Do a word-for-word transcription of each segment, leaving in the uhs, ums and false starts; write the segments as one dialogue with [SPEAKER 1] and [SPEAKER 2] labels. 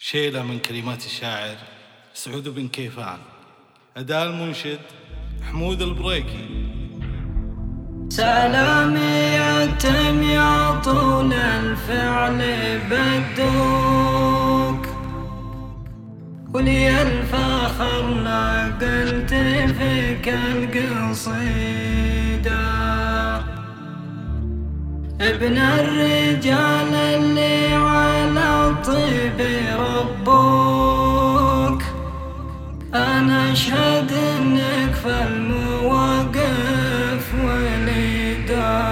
[SPEAKER 1] شيلة من كلمات الشاعر سعود بن كيفان. أداء المنشد حمود البريكي.
[SPEAKER 2] سلامي يتم يا طول الفعل بدوك، ولي الفخر لا قلت فيك القصيدة. ابن الرجال اللي على الطيب ربوك، أنا أشهد إنك في المواقف وليدا.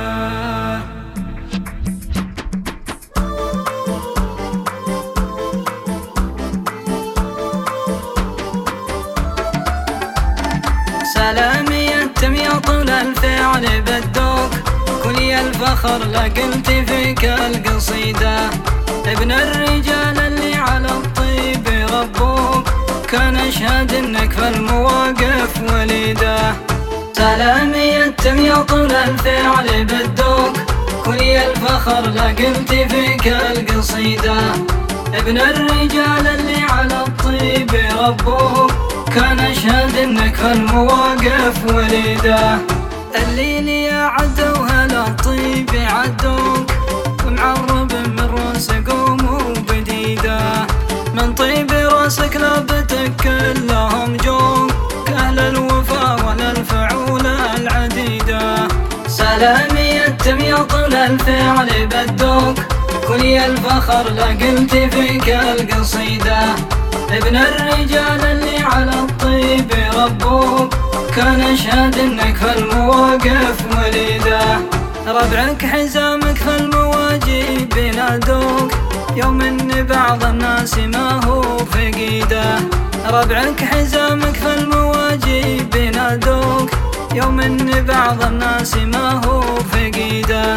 [SPEAKER 2] سلامي يتم يا طول الفعل بدوك، كلي الفخر لقلت فيك القصيدة. ابن الرجال اللي على الطيب ربوك، كان أشهد إنك في المواقف وليدة. سلامي يتم يا طول الفعل بدوك، كلي الفخر لقلت فيك القصيدة. ابن الرجال اللي على الطيب ربوك، كان أشهد إنك في المواقف وليدة. الليل يا عدو هلا الطيب عدوك، ومعرب من روس قوم وبديده. من طيب راسك لابتك كلهم جوك، كأهل الوفا والفعول العديدة. سلامي يتم يا طول الفعل بدوك، كلي الفخر لقلت فيك القصيدة. ابن الرجال اللي على الطيب ربوك، كان أشهد إنك في المواقف وليدة. ربعك حزامك في المواجب نادوك، يوم إن بعض الناس ما هو فقيده. ربعك حزامك في المواجب نادوك، يوم إن بعض الناس ما هو فقيده.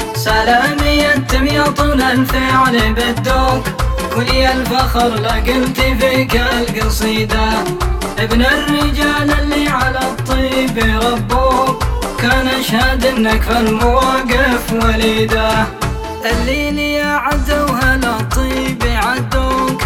[SPEAKER 2] سلامي يتم يا طول الفعل بدوك، كلي الفخر لقلت فيك القصيدة. ابن الرجال اللي على الطيب ربوك، كان أشهد إنك في المواقف وليدة. الليل يا عدو هلا الطيب عدوك،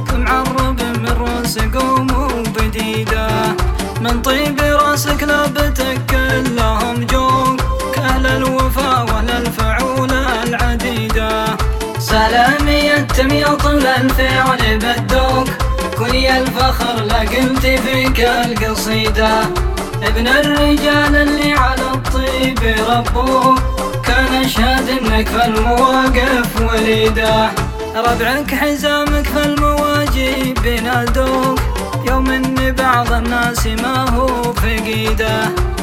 [SPEAKER 2] معرب من روس قوم وبديده. من طيب راسك لابتك كلهم جوك، كأهل الوفا والفعول العديدة. سلامي يتم يا طول الفعل بدوك، كلي الفخر لقلت فيك القصيدة. ابن الرجال اللي على الطيب ربوك، كان أشهد إنك في المواقف وليدة. ربعك حزامك في المواجب نادوك، يوم إن بعض الناس ما هو فقيده.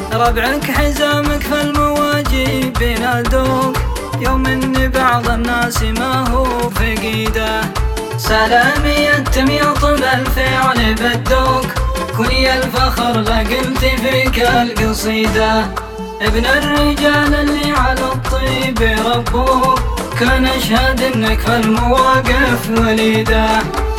[SPEAKER 2] ربعك حزامك في المواجب نادوك، يوم إن بعض الناس ما هو فقيده. سلامي يتم يا طول الفعل بدوك، كلي الفخر لقلت فيك القصيدة. ابن الرجال اللي على الطيب ربوك، كان أشهد إنك في المواقف وليدة.